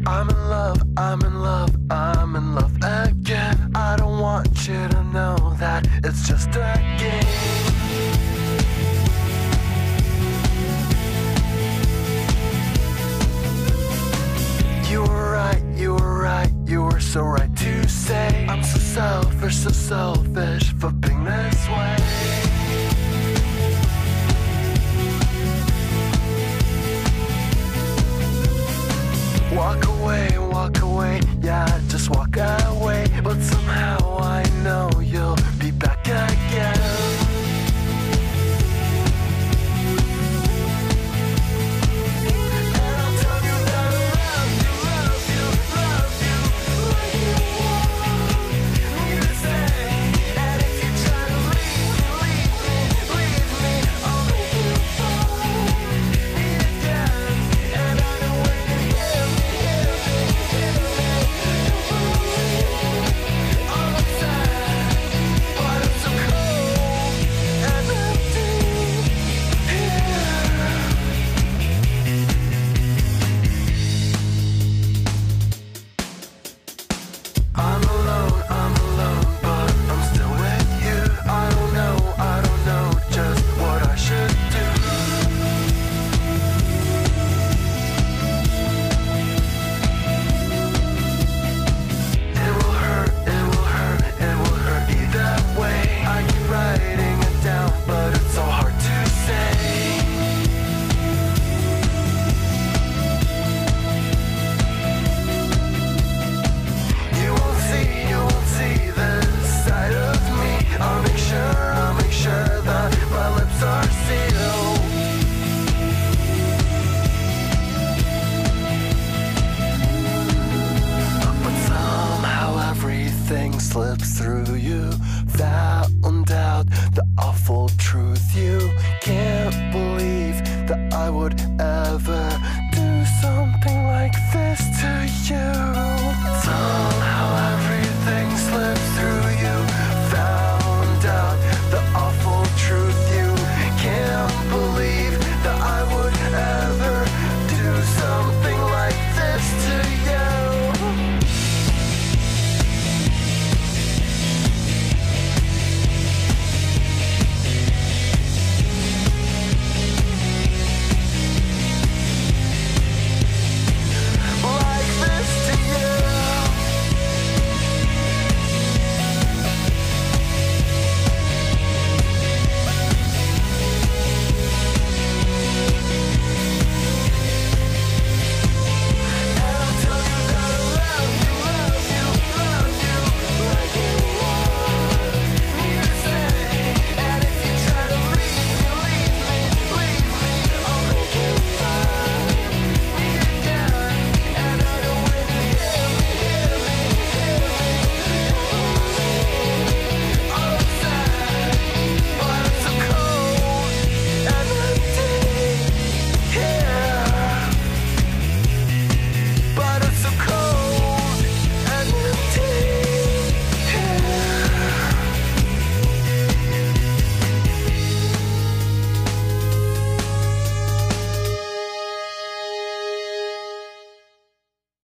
I'm in love, I'm in love, I'm in love again. I don't want you to know that it's just a game. You were right, you were right, you were so right to say I'm so selfish for being this way. Walk away, yeah, just walk away. But somehow I know you'll be back again. And I'll tell you that I love you like you want me to say. And if you try to leave me, I'll make you fall again. And I know when you hear me. Slips through you.